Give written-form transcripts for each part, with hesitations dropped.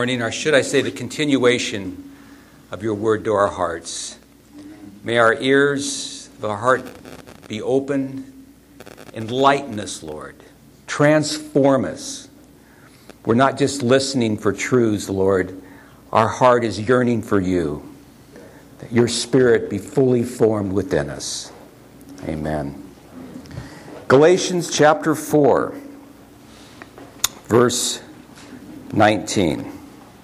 Morning, or should I say the continuation of your word to our hearts. May our ears of our heart be open. Enlighten us, Lord. Transform us. We're not just listening for truths, Lord. Our heart is yearning for you. That your spirit be fully formed within us. Amen. Galatians chapter 4, verse 19.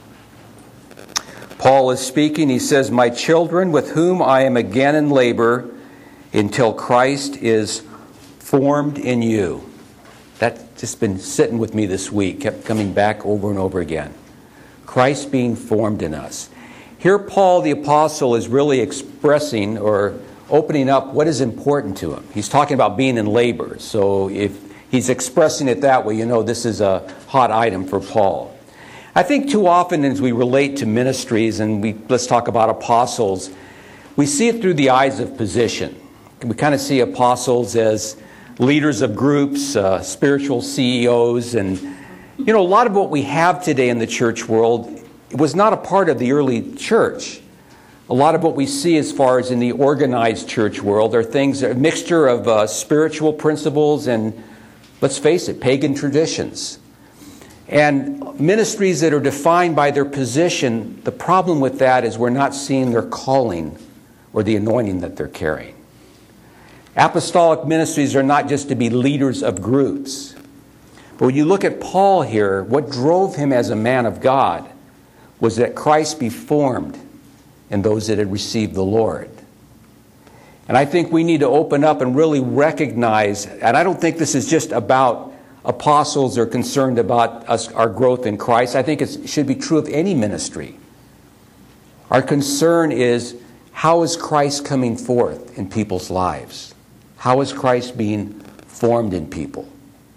Paul is speaking. He says, "My children, with whom I am again in labor, until Christ is formed in you." That's just been sitting with me this week, kept coming back over and over again. Christ being formed in us. Here Paul the apostle is really expressing or opening up what is important to him. He's talking about being in labor. So if he's expressing it that way, you know this is a hot item for Paul. I think too often as we relate to ministries, and let's talk about apostles, we see it through the eyes of position. We kind of see apostles as leaders of groups, spiritual CEOs, and a lot of what we have today in the church world was not a part of the early church. A lot of what we see as far as in the organized church world are things, a mixture of spiritual principles and, let's face it, pagan traditions. And ministries that are defined by their position, the problem with that is we're not seeing their calling or the anointing that they're carrying. Apostolic ministries are not just to be leaders of groups. But when you look at Paul here, what drove him as a man of God was that Christ be formed in those that had received the Lord. And I think we need to open up and really recognize, and I don't think this is just about apostles are concerned about us, our growth in Christ. I think it should be true of any ministry. Our concern is, how is Christ coming forth in people's lives? How is Christ being formed in people?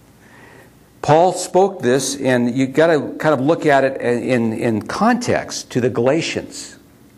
Paul spoke this, and you've got to kind of look at it in context to the Galatians.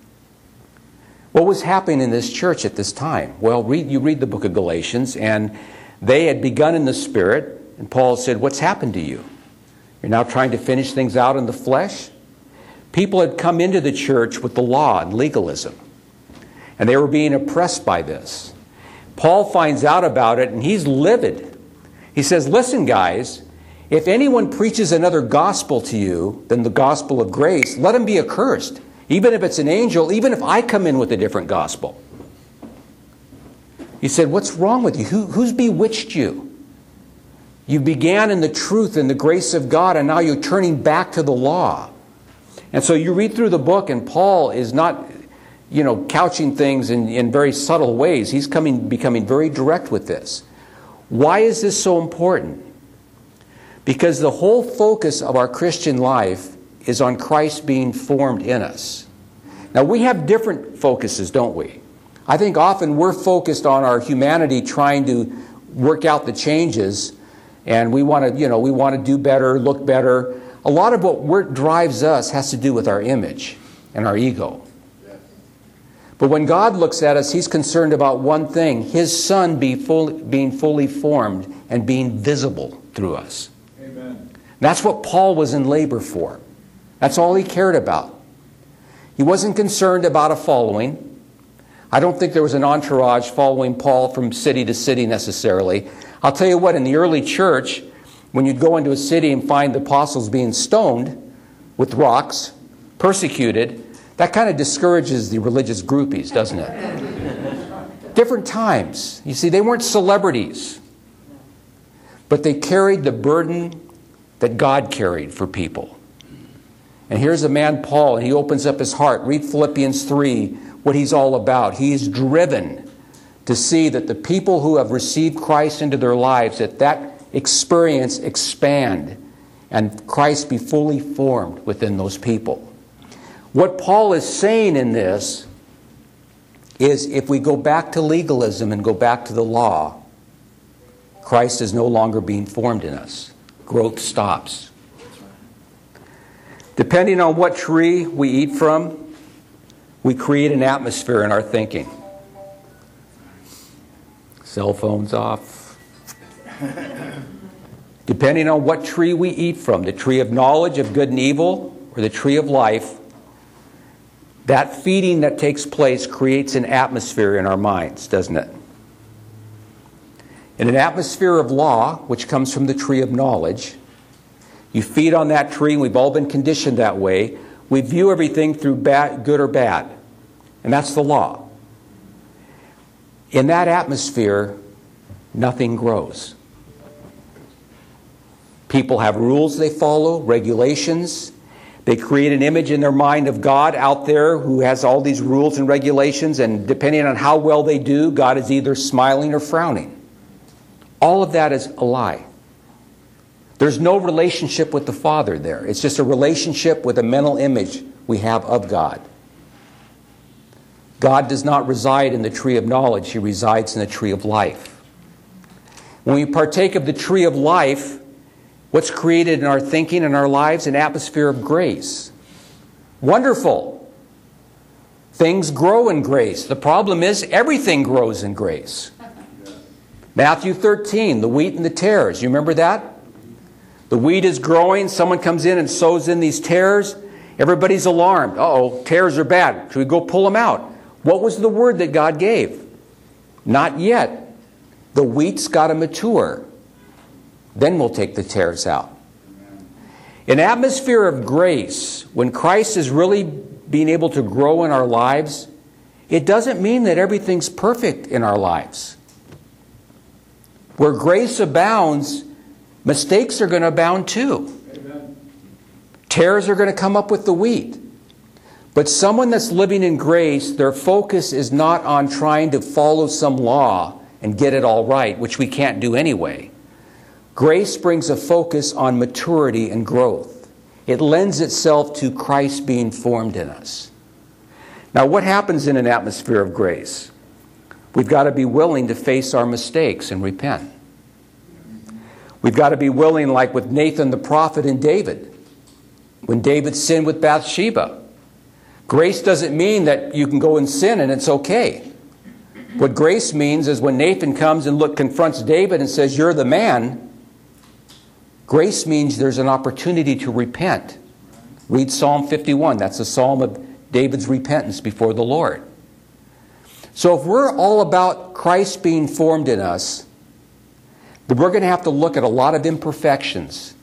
What was happening in this church at this time? Well, you read the book of Galatians, and they had begun in the Spirit. And Paul said, what's happened to you? You're now trying to finish things out in the flesh? People had come into the church with the law and legalism. And they were being oppressed by this. Paul finds out about it and he's livid. He says, listen guys, if anyone preaches another gospel to you than the gospel of grace, let him be accursed. Even if it's an angel, even if I come in with a different gospel. He said, what's wrong with you? Who's bewitched you? You began in the truth and the grace of God, and now you're turning back to the law. And so you read through the book, and Paul is not, couching things in very subtle ways. He's becoming very direct with this. Why is this so important? Because the whole focus of our Christian life is on Christ being formed in us. Now, we have different focuses, don't we? I think often we're focused on our humanity trying to work out the changes. And we want to do better, look better. A lot of what drives us has to do with our image and our ego. Yes. But when God looks at us, He's concerned about one thing: His Son being fully formed and being visible through us. Amen. That's what Paul was in labor for. That's all he cared about. He wasn't concerned about a following. I don't think there was an entourage following Paul from city to city necessarily. I'll tell you what, in the early church, when you'd go into a city and find the apostles being stoned with rocks, persecuted, that kind of discourages the religious groupies, doesn't it? Different times. You see, they weren't celebrities, but they carried the burden that God carried for people. And here's a man, Paul, and he opens up his heart. Read Philippians 3, what he's all about. He's driven to see that the people who have received Christ into their lives, that experience expand and Christ be fully formed within those people. What Paul is saying in this is if we go back to legalism and go back to the law, Christ is no longer being formed in us. Growth stops. Depending on what tree we eat from, we create an atmosphere in our thinking. Cell phones off. Depending on what tree we eat from, the tree of knowledge of good and evil or the tree of life, that feeding that takes place creates an atmosphere in our minds, doesn't it? In an atmosphere of law, which comes from the tree of knowledge, you feed on that tree, and we've all been conditioned that way. We view everything through good or bad, and that's the law. In that atmosphere, nothing grows. People have rules they follow, regulations. They create an image in their mind of God out there who has all these rules and regulations, and depending on how well they do, God is either smiling or frowning. All of that is a lie. There's no relationship with the Father there. It's just a relationship with a mental image we have of God. God does not reside in the tree of knowledge. He resides in the tree of life. When we partake of the tree of life, what's created in our thinking and our lives? An atmosphere of grace. Wonderful. Things grow in grace. The problem is everything grows in grace. Matthew 13, the wheat and the tares. You remember that? The wheat is growing. Someone comes in and sows in these tares. Everybody's alarmed. Uh-oh, tares are bad. Should we go pull them out? What was the word that God gave? Not yet. The wheat's got to mature. Then we'll take the tares out. An atmosphere of grace, when Christ is really being able to grow in our lives, it doesn't mean that everything's perfect in our lives. Where grace abounds, mistakes are going to abound too. Amen. Tares are going to come up with the wheat. But someone that's living in grace, their focus is not on trying to follow some law and get it all right, which we can't do anyway. Grace brings a focus on maturity and growth. It lends itself to Christ being formed in us. Now, what happens in an atmosphere of grace? We've got to be willing to face our mistakes and repent. We've got to be willing, like with Nathan the prophet and David, when David sinned with Bathsheba. Grace doesn't mean that you can go and sin and it's okay. What grace means is when Nathan comes and confronts David and says, "You're the man," grace means there's an opportunity to repent. Read Psalm 51. That's a psalm of David's repentance before the Lord. So if we're all about Christ being formed in us, then we're going to have to look at a lot of imperfections.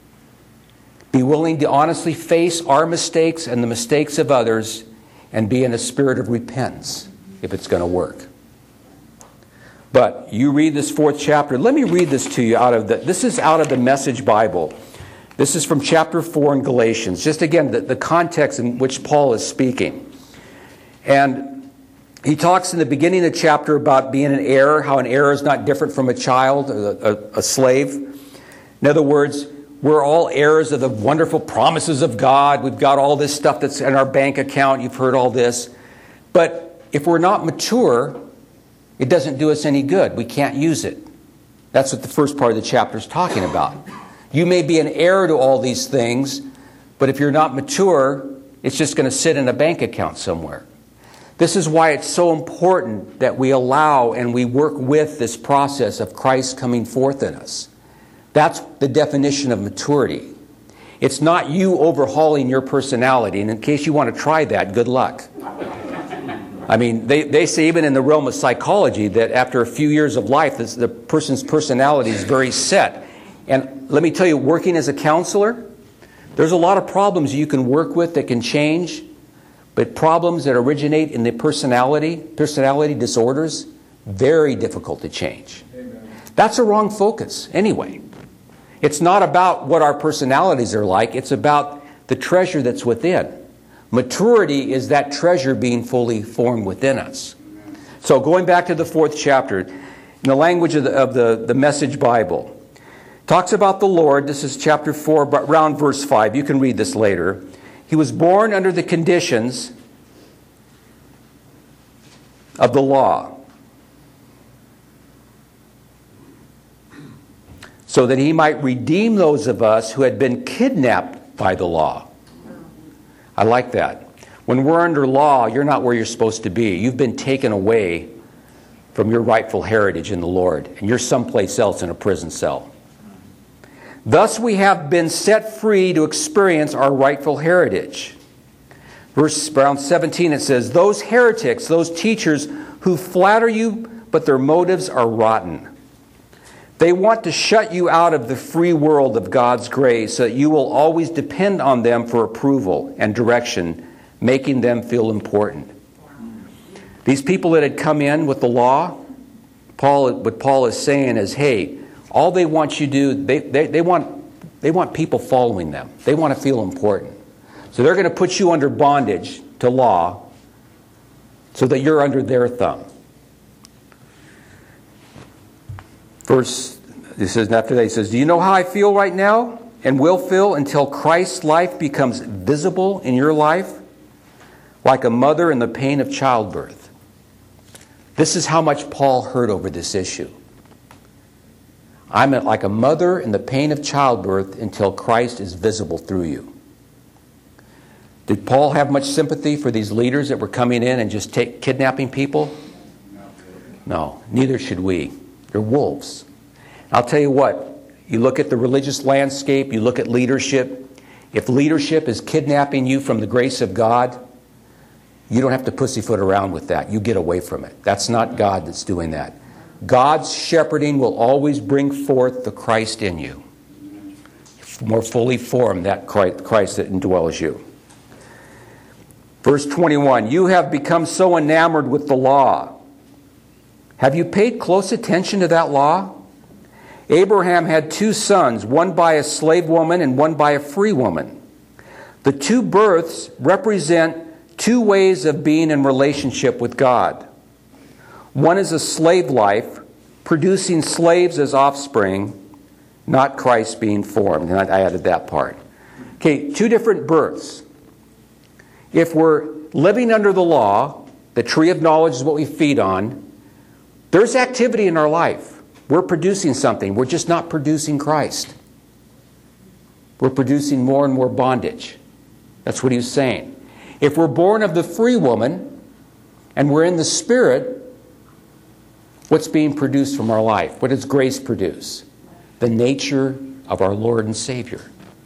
Be willing to honestly face our mistakes and the mistakes of others, and be in a spirit of repentance if it's going to work. But you read this 4th chapter. Let me read this to you this is out of the Message Bible. This is from chapter 4 in Galatians. Just again, the context in which Paul is speaking. And he talks in the beginning of the chapter about being an heir, how an heir is not different from a child, a slave. In other words, we're all heirs of the wonderful promises of God. We've got all this stuff that's in our bank account. You've heard all this. But if we're not mature, it doesn't do us any good. We can't use it. That's what the first part of the chapter is talking about. You may be an heir to all these things, but if you're not mature, it's just going to sit in a bank account somewhere. This is why it's so important that we allow and we work with this process of Christ coming forth in us. That's the definition of maturity. It's not you overhauling your personality. And in case you want to try that, good luck. I mean, they say even in the realm of psychology that after a few years of life, the person's personality is very set. And let me tell you, working as a counselor, there's a lot of problems you can work with that can change. But problems that originate in the personality disorders, very difficult to change. Amen. That's a wrong focus anyway. It's not about what our personalities are like. It's about the treasure that's within. Maturity is that treasure being fully formed within us. Amen. So going back to the 4th chapter, in the language of the Message Bible, talks about the Lord. This is chapter 4, around verse 5. You can read this later. He was born under the conditions of the law, so that he might redeem those of us who had been kidnapped by the law. I like that. When we're under law, you're not where you're supposed to be. You've been taken away from your rightful heritage in the Lord, and you're someplace else in a prison cell. Thus we have been set free to experience our rightful heritage. Verse around 17 it says, those heretics, those teachers who flatter you, but their motives are rotten. They want to shut you out of the free world of God's grace so that you will always depend on them for approval and direction, making them feel important. These people that had come in with the law, what Paul is saying is, hey, all they want you to do, they want people following them. They want to feel important. So they're going to put you under bondage to law so that you're under their thumb. Verse, it says, after that, he says, do you know how I feel right now and will feel until Christ's life becomes visible in your life? Like a mother in the pain of childbirth. This is how much Paul heard over this issue. I'm like a mother in the pain of childbirth until Christ is visible through you. Did Paul have much sympathy for these leaders that were coming in and just kidnapping people? No, neither should we. They're wolves. I'll tell you what, you look at the religious landscape, you look at leadership. If leadership is kidnapping you from the grace of God, you don't have to pussyfoot around with that. You get away from it. That's not God that's doing that. God's shepherding will always bring forth the Christ in you. More fully form that Christ that indwells you. Verse 21, you have become so enamored with the law. Have you paid close attention to that law? Abraham had 2 sons, one by a slave woman and one by a free woman. The 2 births represent 2 ways of being in relationship with God. One is a slave life, producing slaves as offspring, not Christ being formed. And I added that part. Okay, 2 different births. If we're living under the law, the tree of knowledge is what we feed on, there's activity in our life. We're producing something. We're just not producing Christ. We're producing more and more bondage. That's what he's saying. If we're born of the free woman and we're in the Spirit, what's being produced from our life? What does grace produce? The nature of our Lord and Savior.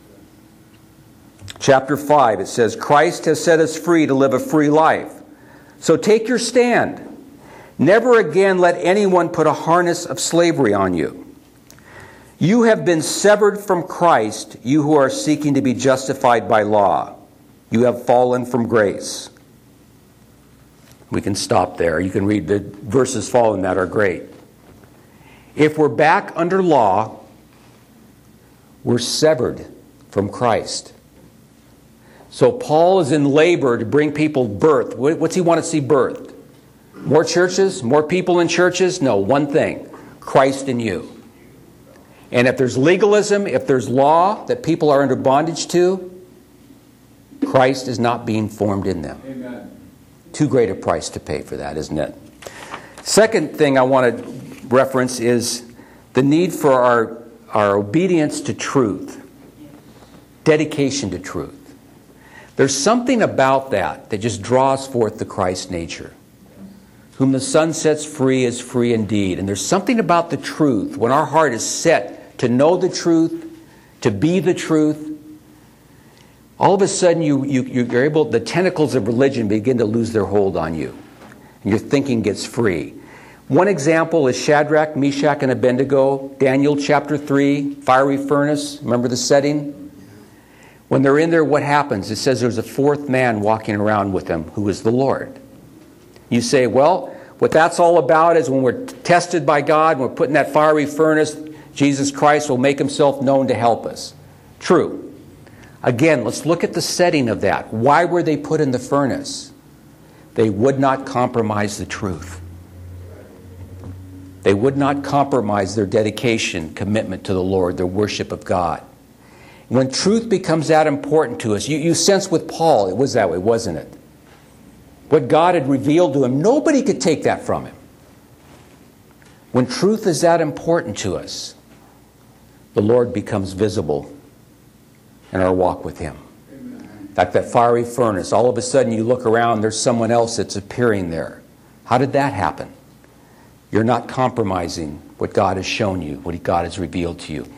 Chapter 5, it says, Christ has set us free to live a free life. So take your stand. Never again let anyone put a harness of slavery on you. You have been severed from Christ, you who are seeking to be justified by law. You have fallen from grace. We can stop there. You can read the verses following that are great. If we're back under law, we're severed from Christ. So Paul is in labor to bring people birth. What's he want to see birthed? More churches? More people in churches? No, one thing. Christ in you. And if there's legalism, if there's law that people are under bondage to, Christ is not being formed in them. Amen. Too great a price to pay for that, isn't it? Second thing I want to reference is the need for our obedience to truth. Dedication to truth. There's something about that just draws forth the Christ nature. Whom the Son sets free is free indeed. And there's something about the truth. When our heart is set to know the truth, to be the truth, all of a sudden you're able, the tentacles of religion begin to lose their hold on you. And your thinking gets free. One example is Shadrach, Meshach, and Abednego. Daniel chapter 3, fiery furnace. Remember the setting? When they're in there, what happens? It says there's a 4th man walking around with them who is the Lord. You say, well, what that's all about is when we're tested by God, when we're put in that fiery furnace, Jesus Christ will make himself known to help us. True. Again, let's look at the setting of that. Why were they put in the furnace? They would not compromise the truth. They would not compromise their dedication, commitment to the Lord, their worship of God. When truth becomes that important to us, you sense with Paul, it was that way, wasn't it? What God had revealed to him, nobody could take that from him. When truth is that important to us, the Lord becomes visible in our walk with him. Amen. Like that fiery furnace, all of a sudden you look around, there's someone else that's appearing there. How did that happen? You're not compromising what God has shown you, what God has revealed to you.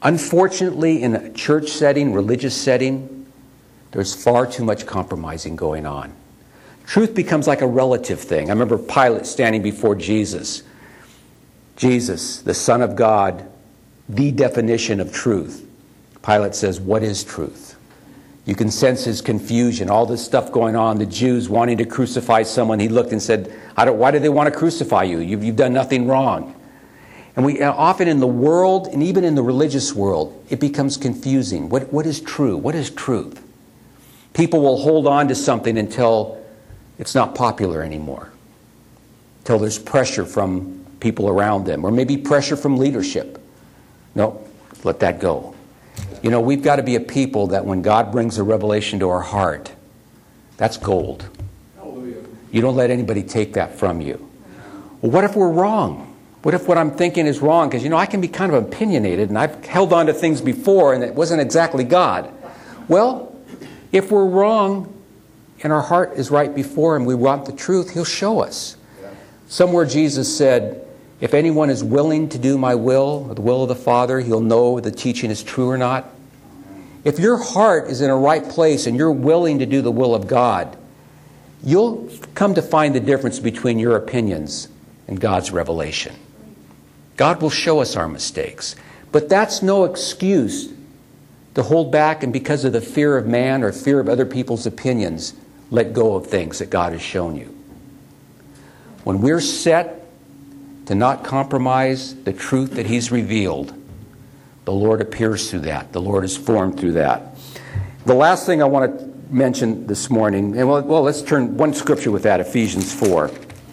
Unfortunately, in a church setting, religious setting, there's far too much compromising going on. Truth becomes like a relative thing. I remember Pilate standing before Jesus. Jesus, the Son of God, the definition of truth. Pilate says, what is truth? You can sense his confusion, all this stuff going on, the Jews wanting to crucify someone. He looked and said, why do they want to crucify you? You've done nothing wrong. And we often in the world, and even in the religious world, it becomes confusing. What is true? What is truth? People will hold on to something until it's not popular anymore, until there's pressure from people around them, or maybe pressure from leadership. No, let that go. We've got to be a people that when God brings a revelation to our heart, that's gold. Hallelujah. You don't let anybody take that from you. Well, what if we're wrong? What if what I'm thinking is wrong? Because, I can be kind of opinionated, and I've held on to things before, and it wasn't exactly God. Well, if we're wrong, and our heart is right before Him, we want the truth, He'll show us. Somewhere Jesus said, if anyone is willing to do my will, or the will of the Father, he'll know the teaching is true or not. If your heart is in a right place and you're willing to do the will of God, you'll come to find the difference between your opinions and God's revelation. God will show us our mistakes. But that's no excuse to hold back and because of the fear of man or fear of other people's opinions, let go of things that God has shown you. When we're set to not compromise the truth that He's revealed, the Lord appears through that. The Lord is formed through that. The last thing I want to mention this morning, and let's turn one scripture with that, Ephesians 4.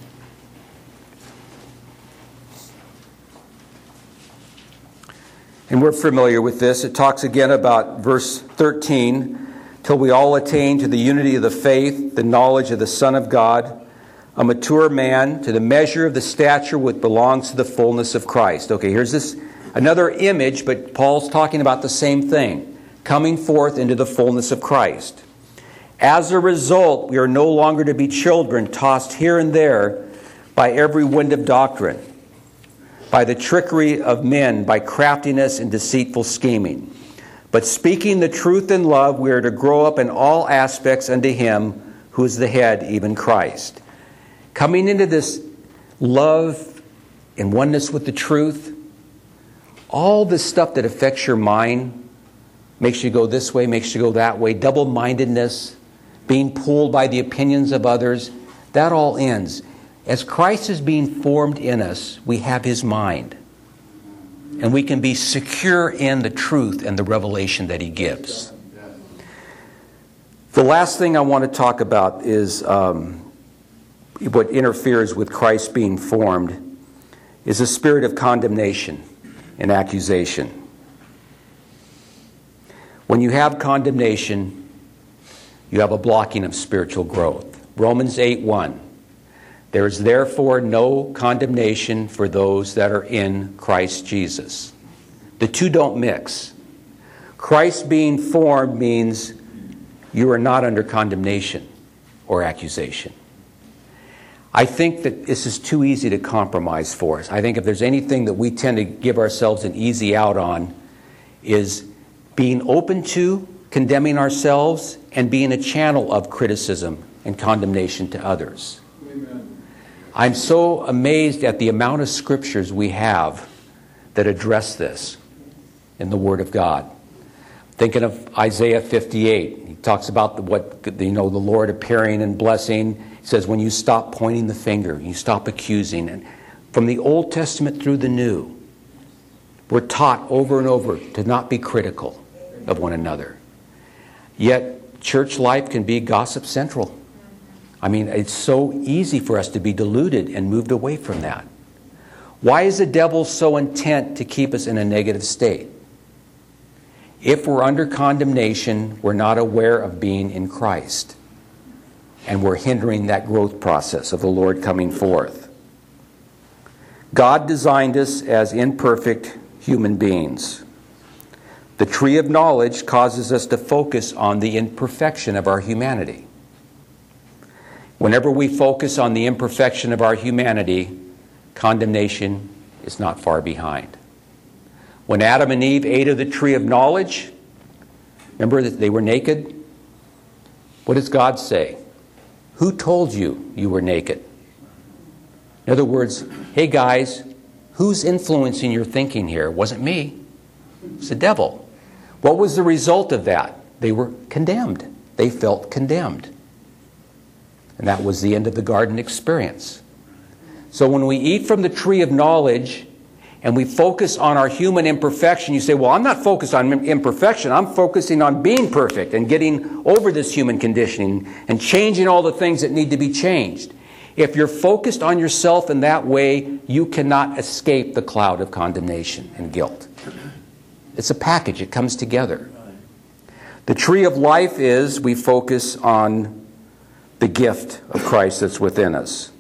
And we're familiar with this. It talks again about verse 13, till we all attain to the unity of the faith, the knowledge of the Son of God, a mature man, to the measure of the stature which belongs to the fullness of Christ. Okay, here's this another image, but Paul's talking about the same thing, coming forth into the fullness of Christ. As a result, we are no longer to be children, tossed here and there by every wind of doctrine, by the trickery of men, by craftiness and deceitful scheming. But speaking the truth in love, we are to grow up in all aspects unto Him who is the head, even Christ. Coming into this love and oneness with the truth, all this stuff that affects your mind, makes you go this way, makes you go that way, double-mindedness, being pulled by the opinions of others, that all ends. As Christ is being formed in us, we have His mind. And we can be secure in the truth and the revelation that He gives. The last thing I want to talk about is what interferes with Christ being formed is a spirit of condemnation and accusation. When you have condemnation, you have a blocking of spiritual growth. Romans 8:1. There is therefore no condemnation for those that are in Christ Jesus. The two don't mix. Christ being formed means you are not under condemnation or accusation. I think that this is too easy to compromise for us. I think if there's anything that we tend to give ourselves an easy out on is being open to condemning ourselves and being a channel of criticism and condemnation to others. Amen. I'm so amazed at the amount of scriptures we have that address this in the Word of God. Thinking of Isaiah 58, he talks about the Lord appearing and blessing. He says, when you stop pointing the finger, you stop accusing. And from the Old Testament through the New, we're taught over and over to not be critical of one another. Yet, church life can be gossip central. I mean, it's so easy for us to be deluded and moved away from that. Why is the devil so intent to keep us in a negative state? If we're under condemnation, we're not aware of being in Christ. And we're hindering that growth process of the Lord coming forth. God designed us as imperfect human beings. The tree of knowledge causes us to focus on the imperfection of our humanity. Whenever we focus on the imperfection of our humanity, condemnation is not far behind. When Adam and Eve ate of the tree of knowledge, remember that they were naked? What does God say? Who told you you were naked? In other words, hey guys, who's influencing your thinking here? It wasn't me. It's the devil. What was the result of that? They were condemned. They felt condemned. And that was the end of the garden experience. So when we eat from the tree of knowledge and we focus on our human imperfection, you say, well, I'm not focused on imperfection. I'm focusing on being perfect and getting over this human conditioning and changing all the things that need to be changed. If you're focused on yourself in that way, you cannot escape the cloud of condemnation and guilt. It's a package. It comes together. The tree of life is we focus on the gift of Christ that's within us.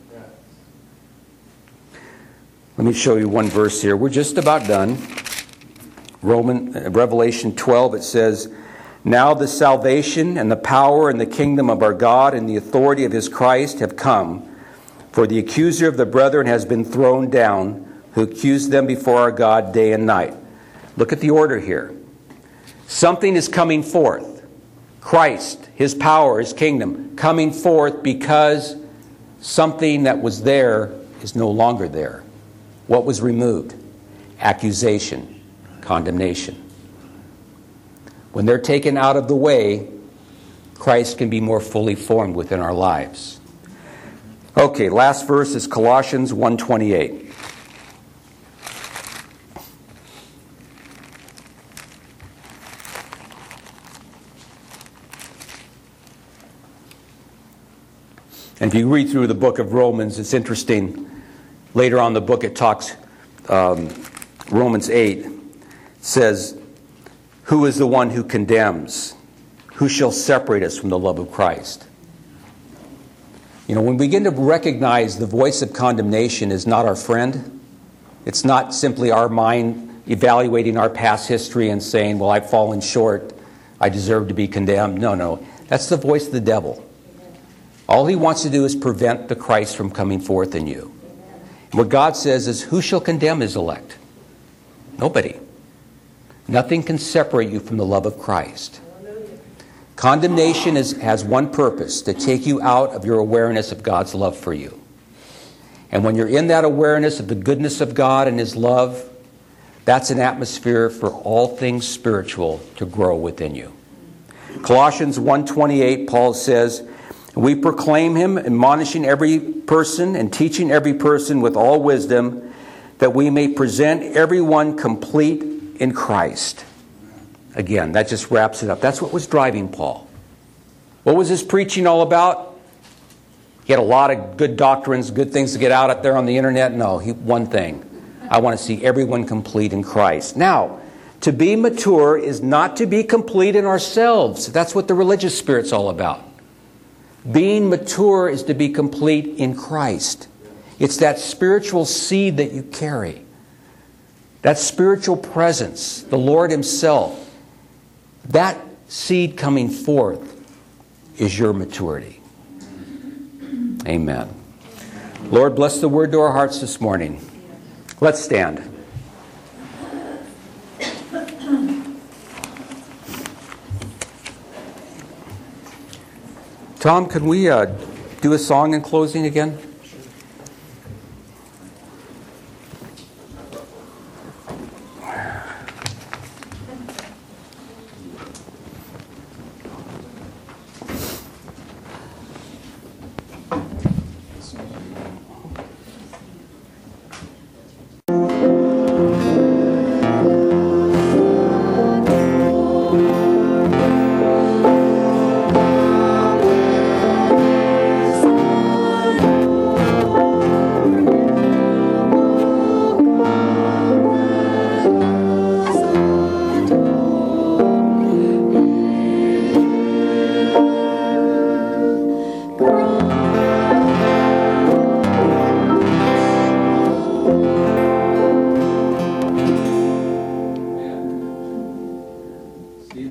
Let me show you one verse here. We're just about done. Revelation 12, it says, now the salvation and the power and the kingdom of our God and the authority of his Christ have come. For the accuser of the brethren has been thrown down, who accused them before our God day and night. Look at the order here. Something is coming forth. Christ, his power, his kingdom, coming forth because something that was there is no longer there. What was removed? Accusation, condemnation. When they're taken out of the way, Christ can be more fully formed within our lives. Okay, last verse is Colossians 1:28. And if you read through the book of Romans, it's interesting. Later on in the book it talks, Romans 8 says, who is the one who condemns? Who shall separate us from the love of Christ? You know, when we begin to recognize the voice of condemnation is not our friend, it's not simply our mind evaluating our past history and saying, well, I've fallen short, I deserve to be condemned. No, that's the voice of the devil. All he wants to do is prevent the Christ from coming forth in you. What God says is, who shall condemn his elect? Nobody. Nothing can separate you from the love of Christ. Condemnation has one purpose, to take you out of your awareness of God's love for you. And when you're in that awareness of the goodness of God and his love, that's an atmosphere for all things spiritual to grow within you. Colossians 1:28, Paul says, we proclaim him, admonishing every person and teaching every person with all wisdom, that we may present everyone complete in Christ. Again, that just wraps it up. That's what was driving Paul. What was his preaching all about? He had a lot of good doctrines, good things to get out there on the internet. No, one thing. I want to see everyone complete in Christ. Now, to be mature is not to be complete in ourselves. That's what the religious spirit's all about. Being mature is to be complete in Christ. It's that spiritual seed that you carry. That spiritual presence, the Lord himself. That seed coming forth is your maturity. Amen. Lord, bless the word to our hearts this morning. Let's stand. Tom, can we do a song in closing again? Grow